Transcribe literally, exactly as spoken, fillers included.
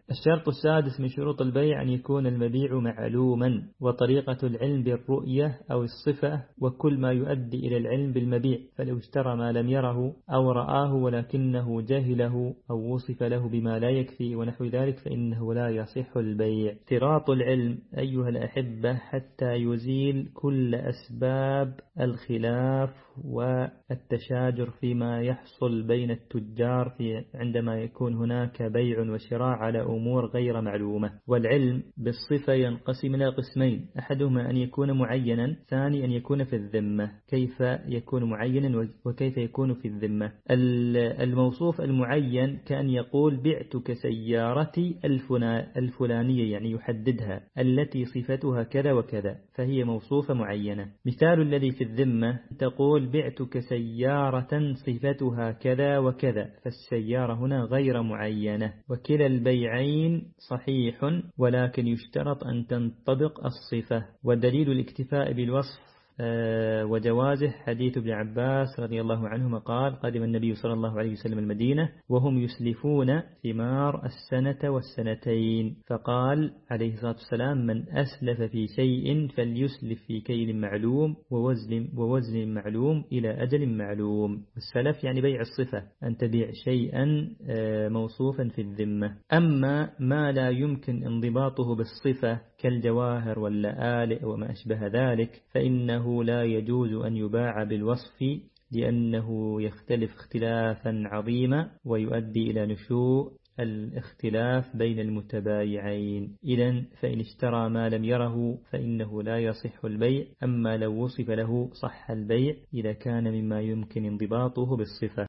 الشرط السادس من شروط البيع أن يكون المبيع معلوما، وطريقة العلم بالرؤية أو الصفة وكل ما يؤدي إلى العلم بالمبيع، فلو اشترى ما لم يره أو رآه ولكنه جهله أو وصف له بما لا يكفي ونحو ذلك فإنه لا يصح البيع. اشتراط العلم أيها الأحبة حتى يزيل كل أسباب الخلاف والتشاجر فيما يحصل بين التجار في عندما يكون هناك بيع وشراء على أمور غير معلومة. والعلم بالصفة ينقسم إلى قسمين، أحدهما أن يكون معينا، ثاني أن يكون في الذمة. كيف يكون معينا وكيف يكون في الذمة؟ الموصوف المعين كأن يقول بعتك سيارتي الفلانية، يعني يحددها، التي صفتها كذا وكذا، فهي موصوفة معينة. مثال الذي في الذمة تقول بعتك سيارة صفتها كذا وكذا، فالسيارة هنا غير معينة، وكلا البيعين صحيح ولكن يشترط أن تنطبق الصفة. ودليل الاكتفاء بالوصف وجوازه حديث ابن عباس رضي الله عنهما قال قدم النبي صلى الله عليه وسلم المدينة وهم يسلفون ثمار السنة والسنتين، فقال عليه الصلاة والسلام من أسلف في شيء فليسلف في كيل معلوم ووزن, ووزن معلوم إلى أجل معلوم. والسلف يعني بيع الصفة، أن تبيع شيئا موصوفا في الذمة. أما ما لا يمكن انضباطه بالصفة كالجواهر واللآلئ وما أشبه ذلك فإنه لا يجوز أن يباع بالوصف، لأنه يختلف اختلافا عظيما ويؤدي إلى نشوء الاختلاف بين المتبايعين. إذن فإن اشترى ما لم يره فإنه لا يصح البيع، أما لو وصف له صح البيع إذا كان مما يمكن انضباطه بالصفة.